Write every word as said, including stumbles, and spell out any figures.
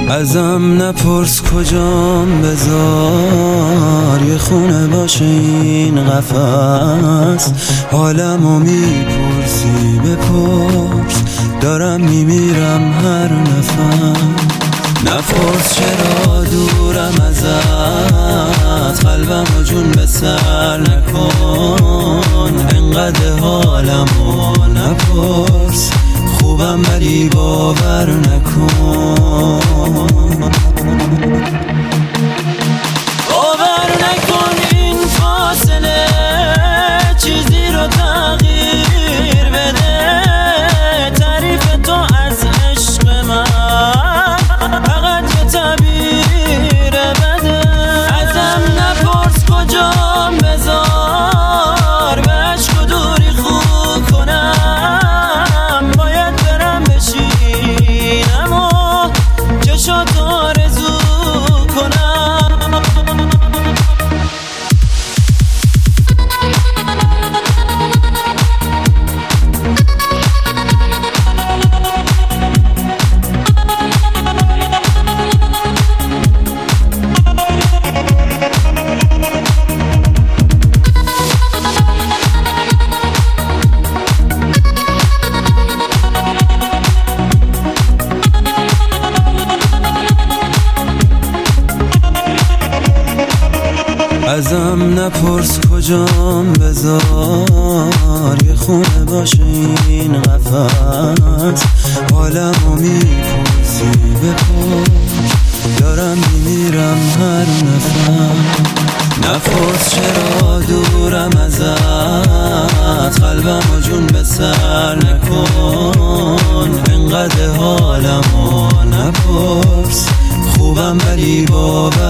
ازم نپرس کجام، بذار یه خونه باشه این قفس. حالمو میپرسی بپرس، دارم میمیرم هر نفس. نپرس چرا دورم ازت، قلبمو جون به سر نکن. انقدر حالمو نپرس، خوبم ولی باور نکن. باور نکن این فاصله چیزی رو تغییر بده. تعریف تو از عشق من فقط یه تعبیر بده. ازم نپرس کجام، بذار به عشق و دوری خو کنم. باید برم بشینم و چشاتو آرزو کنم. ازم نپرس کجام، بذار یه خونه باشه این قفس. حالمو میپرسی بپرس، دارم میمیرم هر نفس. نپرس چرا دورم ازت، قلبمو جون به سر نکن. انقدر حالمو نپرس، خوبم ولی باور